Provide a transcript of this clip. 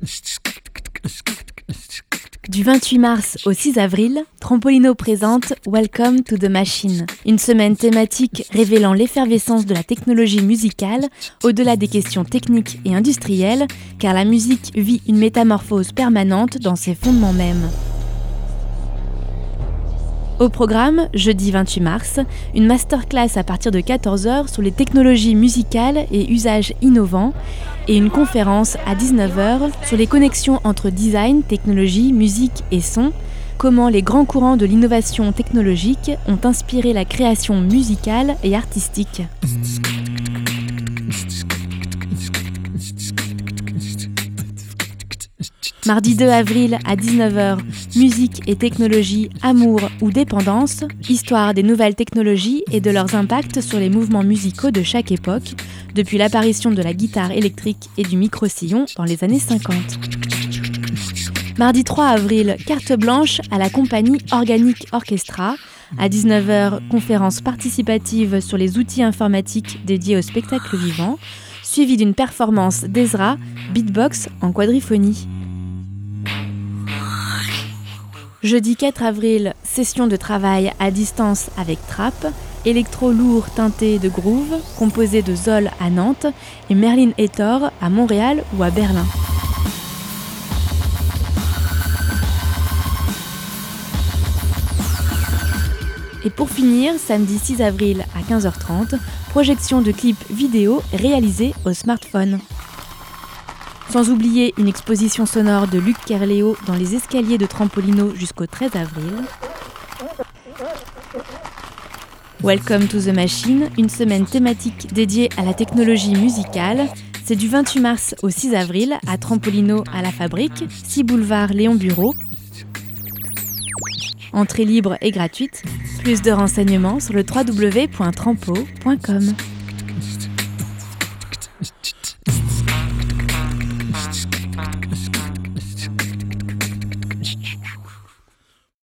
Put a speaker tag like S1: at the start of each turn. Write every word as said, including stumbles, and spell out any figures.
S1: Du vingt-huit mars au six avril, Trampolino présente Welcome to the Machine, une semaine thématique révélant l'effervescence de la technologie musicale au-delà des questions techniques et industrielles, car la musique vit une métamorphose permanente dans ses fondements mêmes. Au programme, jeudi vingt-huit mars, une masterclass à partir de quatorze heures sur les technologies musicales et usages innovants et une conférence à dix-neuf heures sur les connexions entre design, technologie, musique et son, comment les grands courants de l'innovation technologique ont inspiré la création musicale et artistique. Mardi deux avril à dix-neuf heures, musique et technologie, amour ou dépendance, histoire des nouvelles technologies et de leurs impacts sur les mouvements musicaux de chaque époque, depuis l'apparition de la guitare électrique et du micro-sillon dans les années cinquante. Mardi trois avril, carte blanche à la compagnie Organic Orchestra. À dix-neuf heures, conférence participative sur les outils informatiques dédiés au spectacle vivant, suivie d'une performance d'Ezra, beatbox en quadriphonie. Jeudi quatre avril, session de travail à distance avec Trap, électro lourd teinté de groove, composé de Zoll à Nantes et Merlin Hector à Montréal ou à Berlin. Et pour finir, samedi six avril à quinze heures trente, projection de clips vidéo réalisés au smartphone. Sans oublier une exposition sonore de Luc Kerléo dans les escaliers de Trampolino jusqu'au treize avril. Welcome to the Machine, une semaine thématique dédiée à la technologie musicale. C'est du vingt-huit mars au six avril à Trampolino à la Fabrique, six boulevard Léon Bureau. Entrée libre et gratuite. Plus de renseignements sur le w w w point trampo point com.